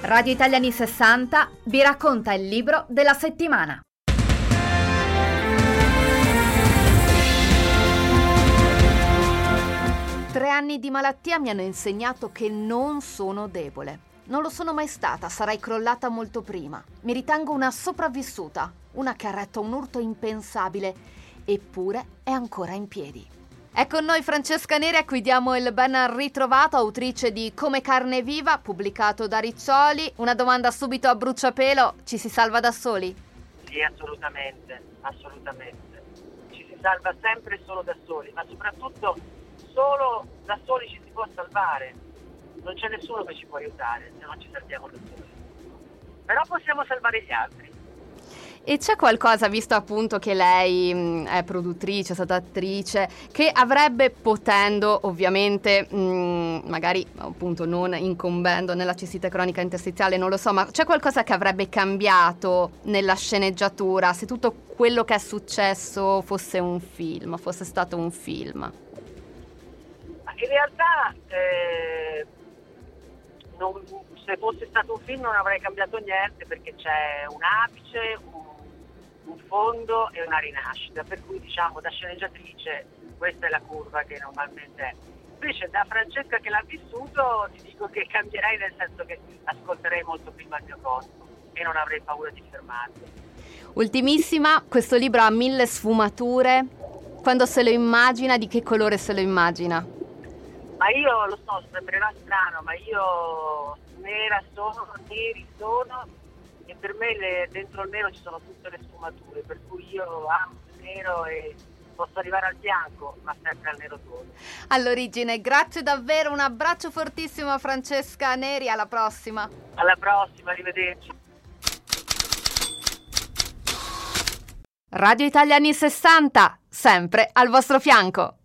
Radio Italiani 60 vi racconta il libro della settimana. Tre anni di malattia mi hanno insegnato che non sono debole. Non lo sono mai stata, sarei crollata molto prima. Mi ritengo una sopravvissuta, una che ha retto un urto impensabile, eppure è ancora in piedi. È con noi Francesca Neri, a cui diamo il ben ritrovato, autrice di Come carne viva, pubblicato da Riccioli. Una domanda subito a bruciapelo: ci si salva da soli? Sì, assolutamente. Ci si salva sempre solo da soli, ma soprattutto solo da soli ci si può salvare. Non c'è nessuno che ci può aiutare, se non ci salviamo da soli. Però possiamo salvare gli altri. E c'è qualcosa, visto appunto che lei è produttrice, è stata attrice, che avrebbe, potendo ovviamente, magari appunto non incombendo nella cistite cronica interstiziale, non lo so, ma c'è qualcosa che avrebbe cambiato nella sceneggiatura se tutto quello che è successo fosse un film, fosse stato un film? In realtà se fosse stato un film non avrei cambiato niente, perché c'è un apice, un fondo e una rinascita, per cui diciamo da sceneggiatrice questa è la curva che normalmente è. Invece da Francesca che l'ha vissuto ti dico che cambierei, nel senso che ascolterei molto prima il mio corpo e non avrei paura di fermarmi. Ultimissima, questo libro ha 1000 sfumature. Quando se lo immagina, di che colore se lo immagina? Ma io lo so, sembrerà strano, ma io neri sono, e per me dentro il nero ci sono tutte le sfumature, per cui io amo il nero e posso arrivare al bianco, ma sempre al nero solo. All'origine, grazie davvero, un abbraccio fortissimo a Francesca Neri, alla prossima. Alla prossima, arrivederci. Radio Italiani 60, sempre al vostro fianco.